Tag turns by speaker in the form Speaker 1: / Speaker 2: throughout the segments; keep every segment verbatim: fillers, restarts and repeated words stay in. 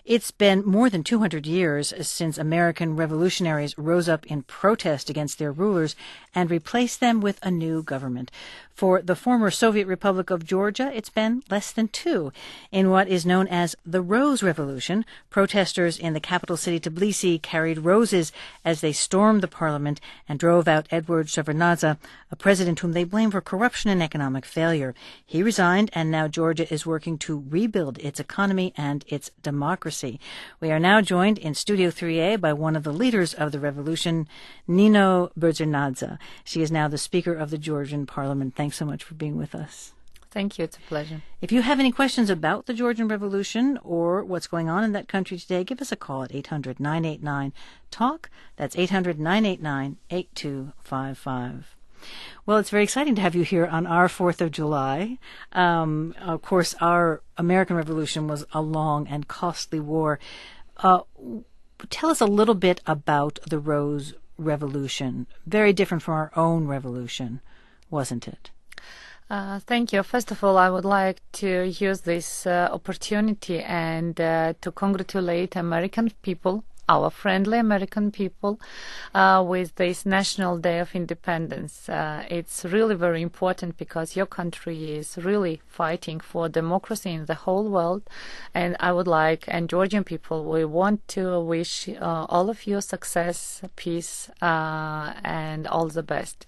Speaker 1: It's been more than two hundred years since American revolutionaries rose up in protest against their rulers and replaced them with a new government. For the former Soviet Republic of Georgia, it's been less than two. In what is known as the Rose Revolution, protesters in the capital city Tbilisi carried roses as they stormed the parliament and drove out Eduard Shevardnadze, a president whom they blame for corruption and economic failure. He resigned, and now Georgia is working to rebuild its economy and its democracy. We are now joined in Studio three A by one of the leaders of the revolution, Nino Burjanadze. She is now the Speaker of the Georgian Parliament. Thanks so much for being with us.
Speaker 2: Thank you. It's a pleasure.
Speaker 1: If you have any questions about the Georgian Revolution or what's going on in that country today, give us a call at eight hundred, nine eight nine, TALK. That's eight hundred, nine eight nine, eight two five five. Well, it's very exciting to have you here on our fourth of July. Um, of course, our American Revolution was a long and costly war. Uh, tell us a little bit about the Rose Revolution. Very different from our own revolution, wasn't it?
Speaker 2: Uh, thank you. First of all, I would like to use this uh, opportunity and uh, to congratulate American people, our friendly American people, uh, with this National Day of Independence. Uh, it's really very important because your country is really fighting for democracy in the whole world. And I would like, and Georgian people, we want to wish uh, all of you success, peace, uh, and all the best.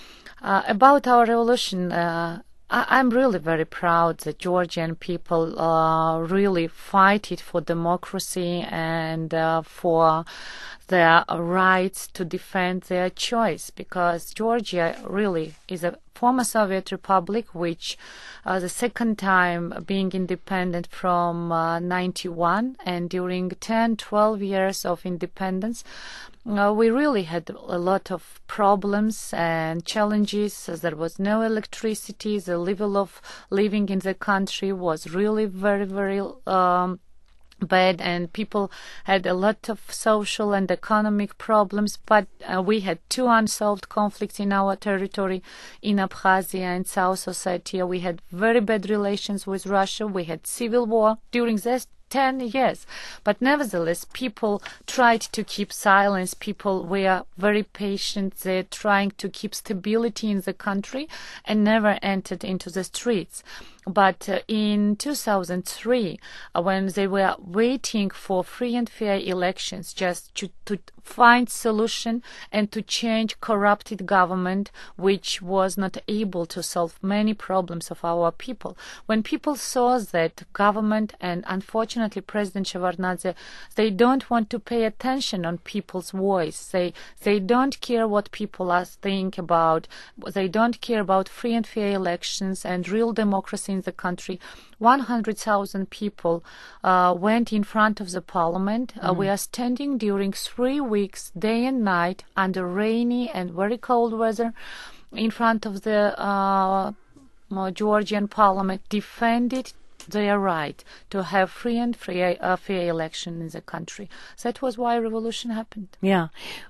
Speaker 2: Uh, about our revolution, uh, I'm really very proud that Georgian people uh, really fight it for democracy and uh, for their rights to defend their choice, because Georgia really is a former Soviet Republic, which uh, the second time being independent from uh, ninety-one, and during ten, twelve years of independence, Uh, we really had a lot of problems and challenges. There was no electricity. The level of living in the country was really very, very um, bad, and people had a lot of social and economic problems. But uh, we had two unsolved conflicts in our territory, in Abkhazia and South Ossetia. We had very bad relations with Russia. We had civil war during this ten years. But nevertheless, people tried to keep silence. People were very patient. They're trying to keep stability in the country and never entered into the streets. But uh, in two thousand three, uh, when they were waiting for free and fair elections just to, to find solution and to change corrupted government, which was not able to solve many problems of our people, when people saw that government and unfortunately President Shevardnadze, they don't want to pay attention on people's voice. They they don't care what people are think about. They don't care about free and fair elections and real democracy in the country. one hundred thousand people uh, went in front of the parliament. Mm-hmm. Uh, we are standing during three weeks, day and night, under rainy and very cold weather, in front of the uh, Georgian parliament, defended their right to have free and free, uh, fair election in the country. That was why revolution happened.
Speaker 1: Yeah.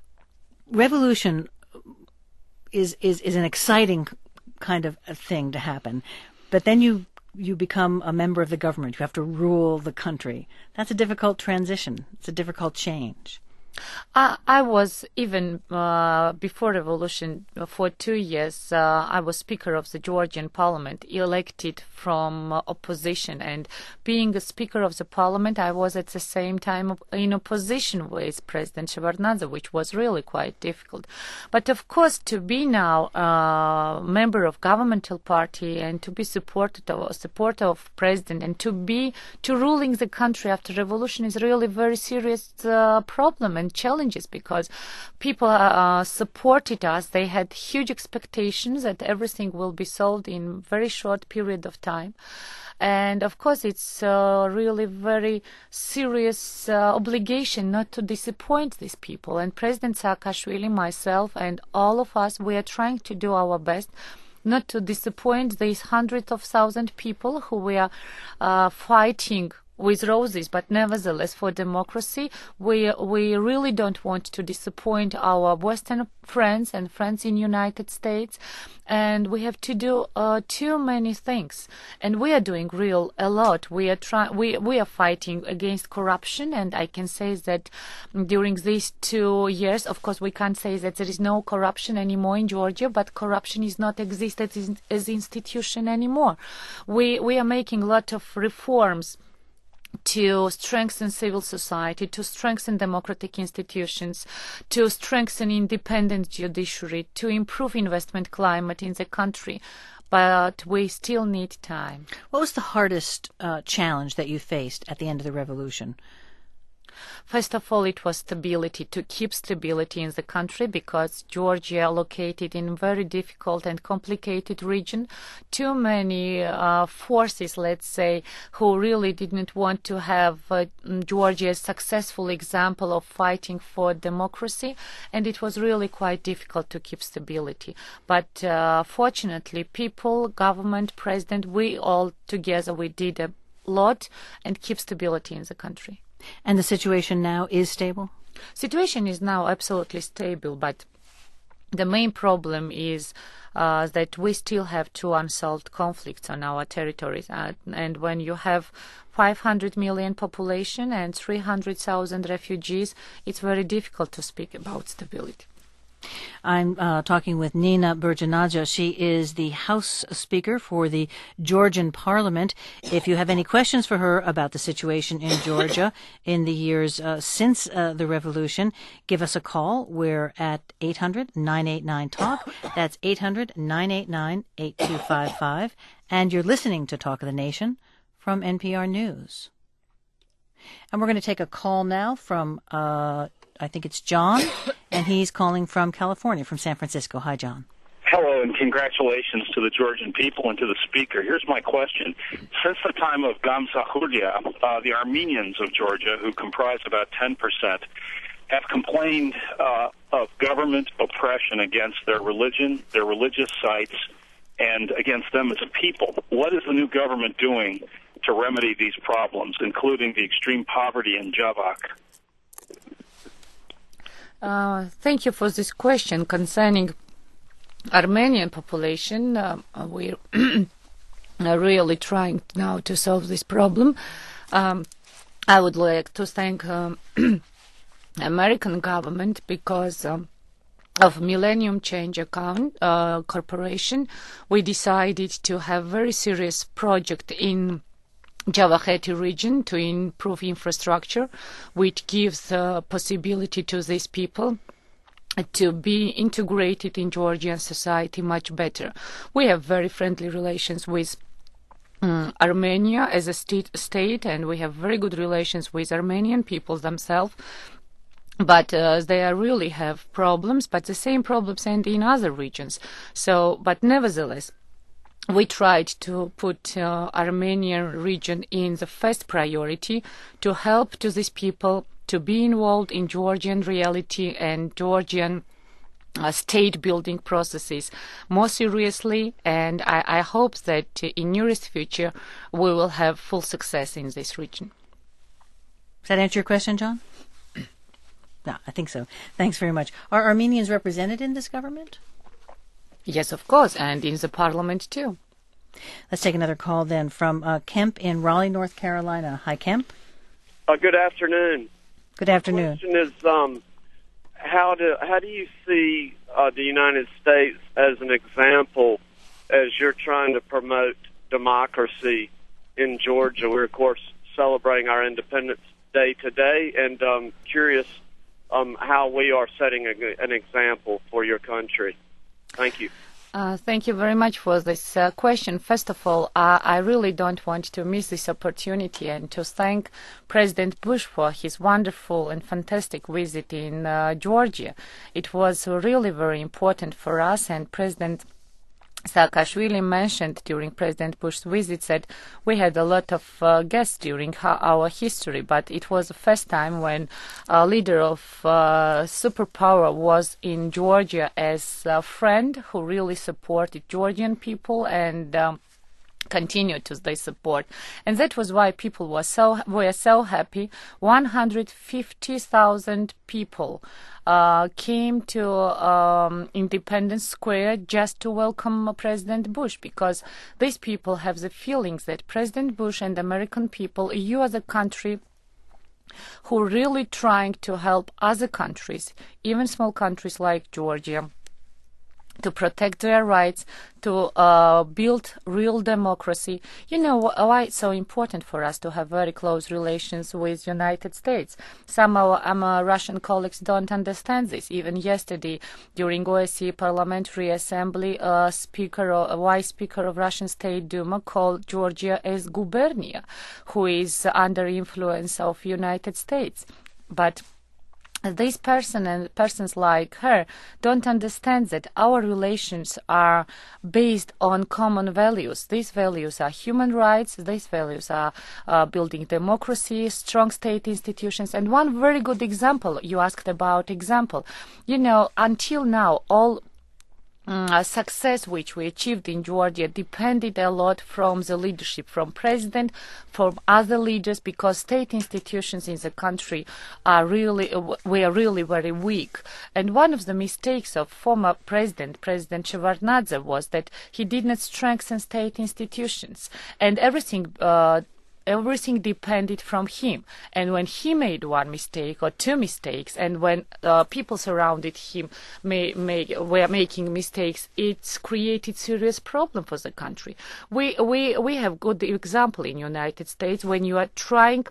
Speaker 1: Revolution is, is, is an exciting kind of a thing to happen. But then you you become a member of the government. You have to rule the country. That's a difficult transition. It's a difficult change.
Speaker 2: I, I was even uh, before revolution uh, for two years. Uh, I was Speaker of the Georgian Parliament, elected from uh, opposition, and being a Speaker of the Parliament, I was at the same time in opposition with President Shevardnadze, which was really quite difficult. But of course, to be now a uh, member of governmental party and to be supported of supporter of president and to be to ruling the country after revolution is really very serious uh, problem and challenges, because people uh, supported us. They had huge expectations that everything will be solved in very short period of time. And of course, it's uh, really very serious uh, obligation not to disappoint these people. And President Saakashvili, myself, and all of us, we are trying to do our best not to disappoint these hundreds of thousands of people who were uh, fighting with roses, but nevertheless, for democracy, we we really don't want to disappoint our Western friends and friends in United States, and we have to do uh, too many things. And we are doing real a lot. We are trying. We we are fighting against corruption, and I can say that during these two years, of course, we can't say that there is no corruption anymore in Georgia, but corruption is not existed as, as institution anymore. We we are making a lot of reforms to strengthen civil society, to strengthen democratic institutions, to strengthen independent judiciary, to improve investment climate in the country. But we still need time.
Speaker 1: What was the hardest uh, challenge that you faced at the end of the revolution?
Speaker 2: First of all, it was stability, to keep stability in the country, because Georgia located in a very difficult and complicated region. Too many uh, forces, let's say, who really didn't want to have uh, Georgia a successful example of fighting for democracy, and it was really quite difficult to keep stability. But uh, fortunately, people, government, president, we all together, we did a lot and keep stability in the country.
Speaker 1: And the situation now is stable?
Speaker 2: Situation is now absolutely stable, but the main problem is uh, that we still have two unsolved conflicts on our territories. Uh, and when you have five hundred million population and three hundred thousand refugees, it's very difficult to speak about stability.
Speaker 1: I'm uh, talking with Nina Burjanadze. She is the House Speaker for the Georgian Parliament. If you have any questions for her about the situation in Georgia in the years uh, since uh, the revolution, give us a call. We're at eight hundred, nine eight nine, talk. That's eight hundred, nine eight nine, eight two five five. And you're listening to Talk of the Nation from N P R News. And we're going to take a call now from uh I think it's John, and he's calling from California, from San Francisco. Hi, John.
Speaker 3: Hello, and congratulations to the Georgian people and to the speaker. Here's my question. Since the time of Gamsahurdia, uh, the Armenians of Georgia, who comprise about ten percent, have complained uh, of government oppression against their religion, their religious sites, and against them as a people. What is the new government doing to remedy these problems, including the extreme poverty in Javak?
Speaker 2: Uh, thank you for this question concerning Armenian population. Uh, we're really trying now to solve this problem. Um, I would like to thank um, American government because um, of Millennium Change Account uh, Corporation. We decided to have very serious project in Javakheti region to improve infrastructure, which gives the possibility to these people to be integrated in Georgian society much better. We have very friendly relations with um, Armenia as a state, state, and we have very good relations with Armenian people themselves. But uh, they really have problems, but the same problems and in other regions. So, but nevertheless, we tried to put uh, Armenian region in the first priority to help to these people to be involved in Georgian reality and Georgian uh, state building processes more seriously. And I, I hope that uh, in nearest future we will have full success in this region.
Speaker 1: Does that answer your question, John? No, I think so. Thanks very much. Are Armenians represented in this government?
Speaker 2: Yes, of course, and in the parliament too.
Speaker 1: Let's take another call then from uh, Kemp in Raleigh, North Carolina. Hi, Kemp.
Speaker 4: Uh, good afternoon.
Speaker 1: Good afternoon.
Speaker 4: The question is, um, how do how do you see uh, the United States as an example as you're trying to promote democracy in Georgia? We're, of course, celebrating our Independence Day today, and um, curious um, how we are setting a, an example for your country. Thank you.
Speaker 2: Uh, thank you very much for this uh, question. First of all, uh, I really don't want to miss this opportunity and to thank President Bush for his wonderful and fantastic visit in uh, Georgia. It was really very important for us, and President Saakashvili mentioned during President Bush's visit that we had a lot of uh, guests during ha- our history, but it was the first time when a leader of uh, superpower was in Georgia as a friend who really supported Georgian people and um, continue to they support, and that was why people were so were so happy. one hundred fifty thousand people uh, came to um, Independence Square just to welcome President Bush, because these people have the feelings that President Bush and American people, you as a country who are really trying to help other countries, even small countries like Georgia, to protect their rights, to uh, build real democracy. You know why it's so important for us to have very close relations with United States. Some of our um, uh, Russian colleagues don't understand this. Even yesterday, during O S C E Parliamentary Assembly, a speaker, or a vice speaker of Russian State Duma called Georgia as gubernia, who is under influence of United States. But these person and persons like her don't understand that our relations are based on common values. These values are human rights. These values are uh, building democracy, strong state institutions. And one very good example, you asked about example. You know, until now, all Uh, success which we achieved in Georgia depended a lot from the leadership, from president, from other leaders, because state institutions in the country are really uh, were really very weak. And one of the mistakes of former president, President Shevardnadze, was that he did not strengthen state institutions, and everything uh, Everything depended from him. And when he made one mistake or two mistakes, and when uh, people surrounded him may, may, were making mistakes, it's created serious problem for the country. We, we, we have good example in United States when you are trying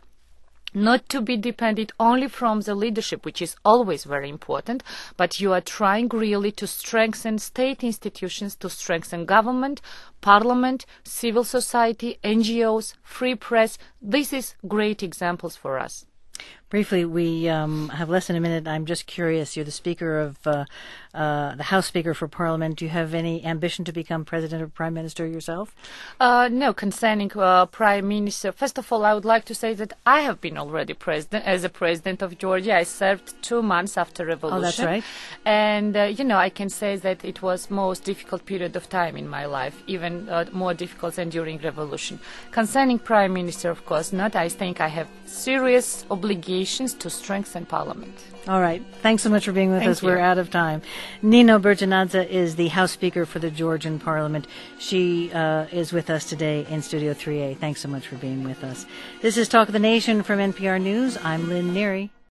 Speaker 2: not to be dependent only from the leadership, which is always very important, but you are trying really to strengthen state institutions, to strengthen government, parliament, civil society, N G Os, free press. This is great examples for us.
Speaker 1: Briefly, we um, have less than a minute. I'm just curious. You're the Speaker of uh, uh, the House Speaker for Parliament. Do you have any ambition to become President or Prime Minister yourself?
Speaker 2: Uh, no, concerning uh, Prime Minister, first of all, I would like to say that I have been already president as a president of Georgia. I served two months after revolution.
Speaker 1: Oh, that's right.
Speaker 2: And, uh, you know, I can say that it was most difficult period of time in my life, even uh, more difficult than during revolution. Concerning Prime Minister, of course not. I think I have serious obligations to strengthen Parliament.
Speaker 1: All right. Thanks so much for being with
Speaker 2: Thank
Speaker 1: us.
Speaker 2: you.
Speaker 1: We're out of time. Nino Berjanadze is the House Speaker for the Georgian Parliament. She uh, is with us today in Studio three A. Thanks so much for being with us. This is Talk of the Nation from N P R News. I'm Lynn Neary.